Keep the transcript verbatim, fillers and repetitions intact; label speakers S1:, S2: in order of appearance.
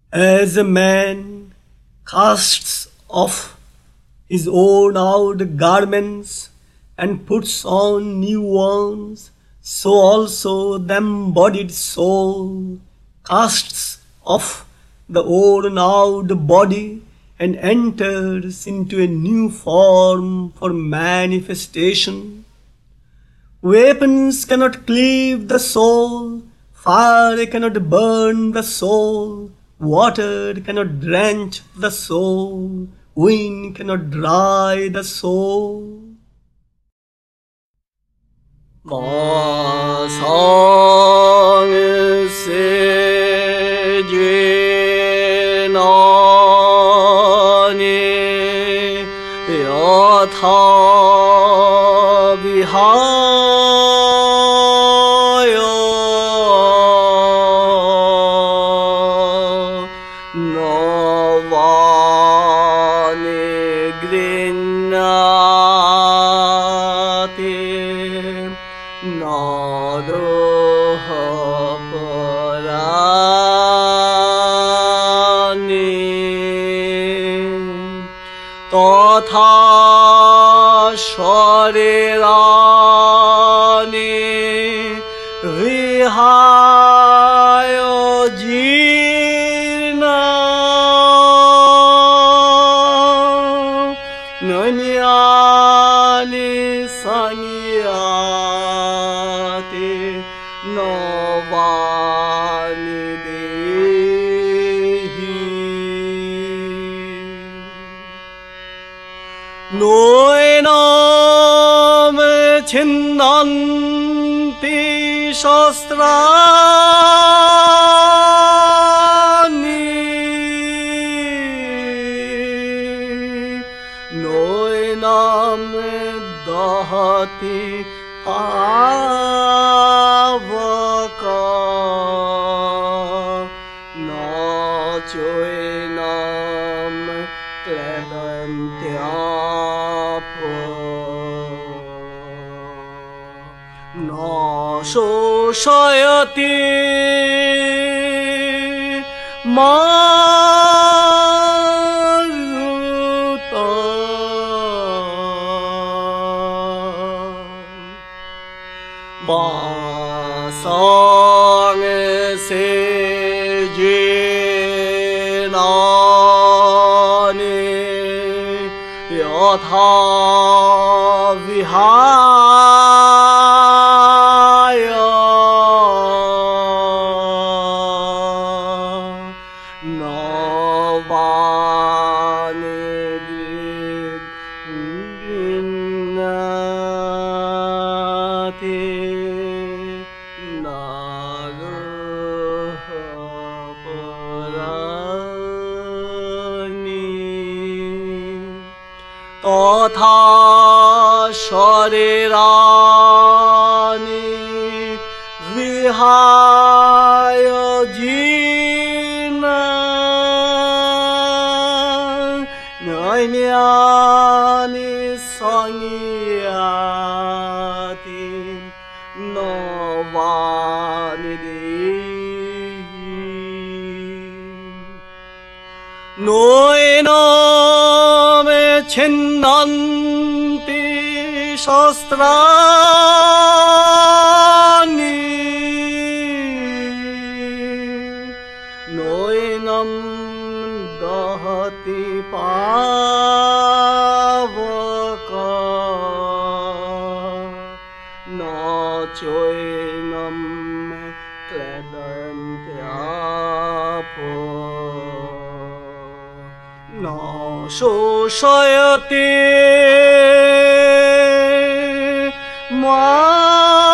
S1: As a man casts off his worn out garments and puts on new ones, so also the embodied soul casts off the worn out body and enters into a new form for manifestation. Weapons cannot cleave the soul, fire cannot burn the soul, water cannot drench the soul, wind cannot dry the soul.
S2: Ma sang se je na ni yatha vihaya navani grinnati nadoha parani totha sharirani vihaya jina nanyani sangyati novani dehi noenam chinnanti shastrani noenam dahati pavaka na choenam kledantyapo na shoshayati maruta ma sang se je na ni yatha vihaya navani grinnati nadoha parani totha sharirani vihaya jina nanyani sangyati novani dehi noenam chinnanti shastrani noenam dahati pavaka na choenam kledantyapo na shoshayati ma